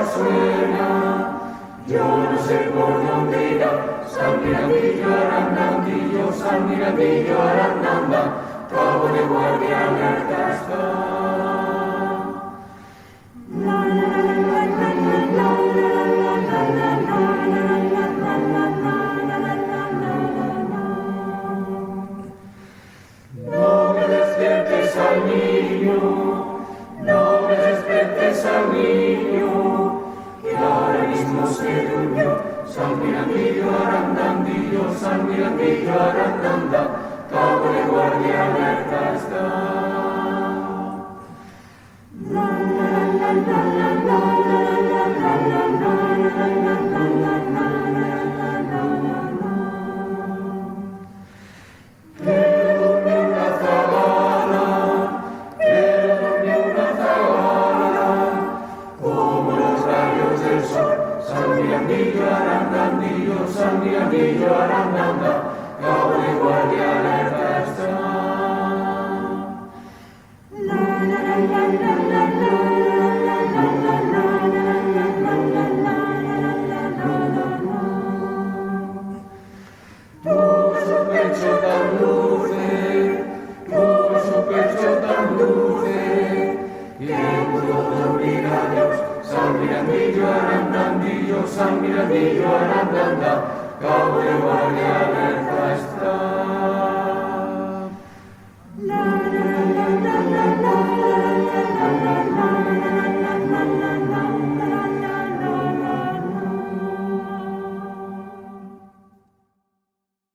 suena, yo no sé por dónde irá. San Mirandillo, Arandandillo, San Mirandillo, Arandanda, cabo de guardia alerta está. No me despiertes al niño, no me despiertes al niño, que ahora mismo se durmió. San Mirandillo, Arandandillo, San Mirandillo, Arandanda, cabo de guardia alerta está. San Mirandillo, Arandandillo, San Mirandillo, Arandanda, cabo de guardia alerta está. Tuvo su pecho tan dulce, tuvo su pecho tan dulce, que pudo dormir a Dios. San Mirandillo, Arandandillo, San Mirandillo, Arandanda, cabo de guardia alerta está.